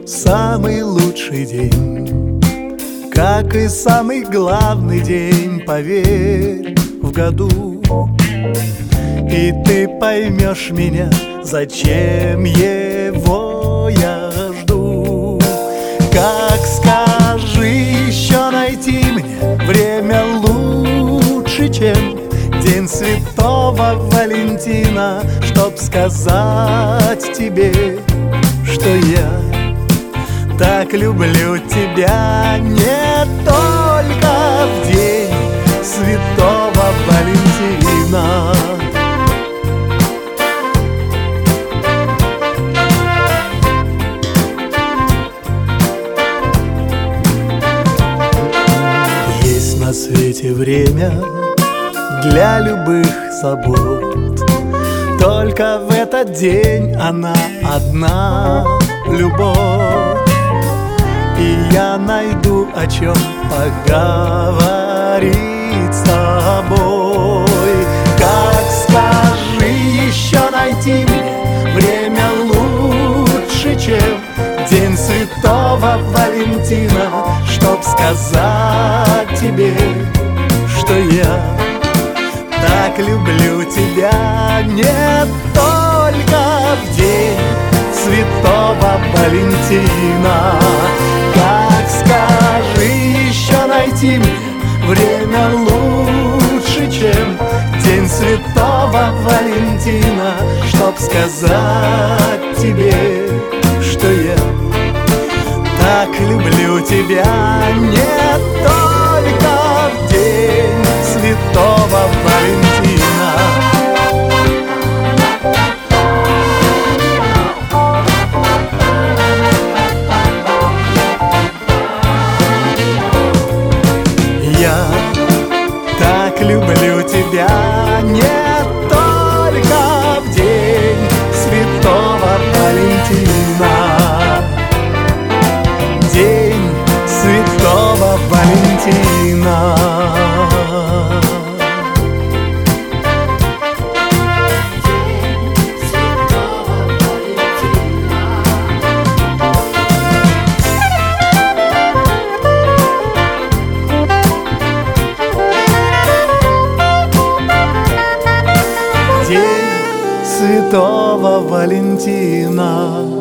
самый лучший день, как и самый главный день, поверь, в году. И ты поймешь меня, зачем его я жду. Как скажи еще найти мне время лучше, чем День Святого Валентина, чтоб сказать тебе, что я так люблю тебя не только в День Святого Валентина. Есть на свете время для любых забот, только в этот день она одна — любовь. И я найду, о чем поговорить с тобой. Как скажи еще найти мне время лучше, чем День Святого Валентина, чтоб сказать тебе, что я так люблю тебя не только в День Святого Валентина. Как скажи еще найти мне время лучше, чем День Святого Валентина, чтоб сказать тебе, что я так люблю тебя не только в День Святого Валентина. Я так люблю тебя не только в День Святого Валентина. День Святого Валентина. День Святого Валентина.